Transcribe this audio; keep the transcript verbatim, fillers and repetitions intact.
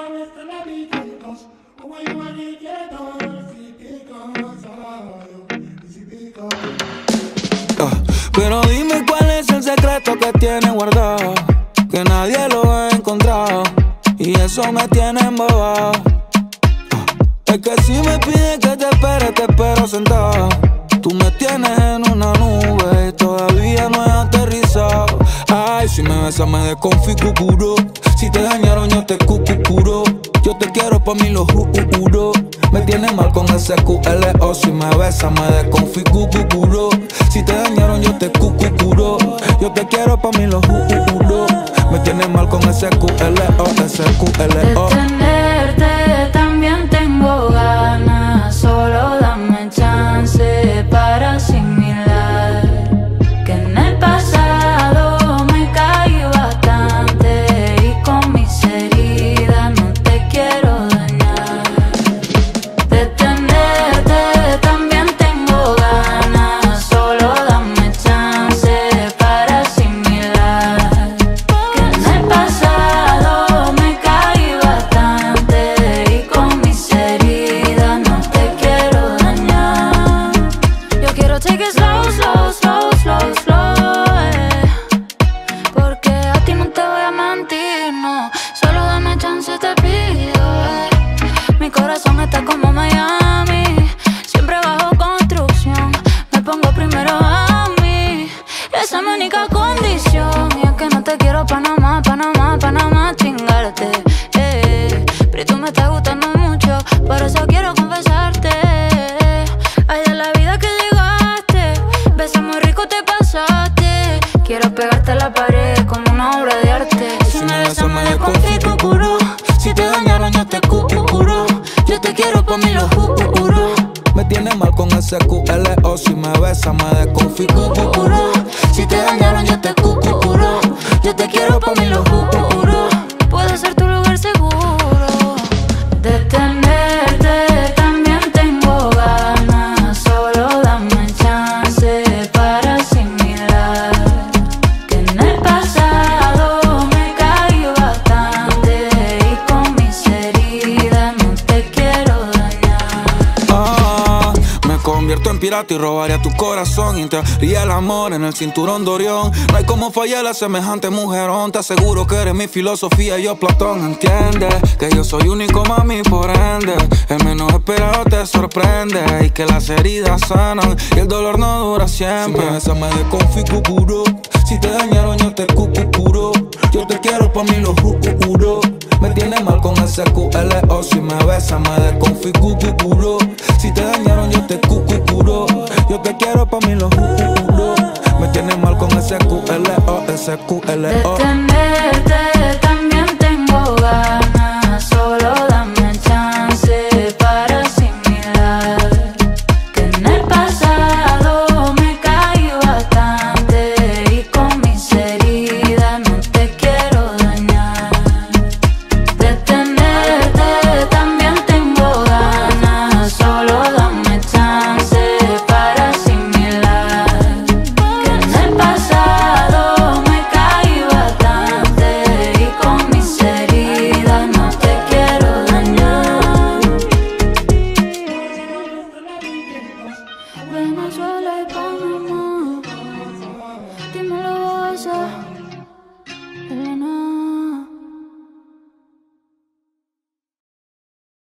Pero dime cuál es el secreto que tiene guardado, que nadie lo ha encontrado, y eso me tiene embobado. Es que si me pides que te espere, te espero sentado. Tú me tienes en una nube y todavía no he aterrizado. Ay, si me besas me desconfiguro. Si te dañaron yo te cucuro. Yo te quiero pa' mí lo juro. Me tienes mal con ese Q L O. Si me besas me desconfiguro. Si te dañaron yo te cucuro. Yo te quiero pa' mí lo juro. Me tienes mal con ese Q L O, ese Q L O. De tenerte también tengo ganas. Solo dame chance para asimilar que en el pasado me caí bastante y con mis heridas no te quiero dañar. De tenerte también tengo ganas. Solo dame chance para asimilar que en el pasado me caí bastante y con mis heridas no te quiero dañar. Yo quiero take it slow, slow, slow, slow, slow, eh. Porque a ti no te voy a mentir, no. Solo dame chance, te pido, eh. Mi corazón está como Miami, siempre bajo construcción. Me pongo primero a mí, esa es mi única condición. Y es que no te quiero pa' nada más, pa' nada más, pa' nada más chingarte, eh. Pero tú me estás gustando mucho, por eso quiero confesarte. Ay, de la vida que llegaste, besas muy rico te pasaste. Quiero pegarte a la pared como una obra de arte. Si me besas me desconfiguro. Si te dañaron yo te cucuro. Yo te quiero pa' mí lo juro. Me tienes mal con ese Q L O. Si me besas me desconfiguro. Si te dañaron yo te cucuro. Yo te quiero pa' mí lo juro. Puede ser tu lugar seguro. De tenerte también tengo ganas. Solo dame chance para asimilar que en el pasado me caí bastante y con mis heridas no te quiero dañar. Ah, me convierto en pirata y robaría tu corazón. Y te haría el amor en el cinturón de Orión. No hay como fallar a semejante mujerón. Te aseguro que eres mi filosofía y yo Platón. Entiendes que yo soy único, mami, por ende el menos esperado te sorprende. Y que las heridas sanan y el dolor no dura siempre. Si me besas me desconfiguro. Si te dañaron yo te cucuro. Yo te quiero pa' mí lo juro. Me tienes mal con ese Q L O. Si me besas me desconfiguro. Si te dañaron yo te cucuro. Yo te quiero pa' mí lo juro. Me tienes mal con ese Q L O, ese Q L O. De tenerte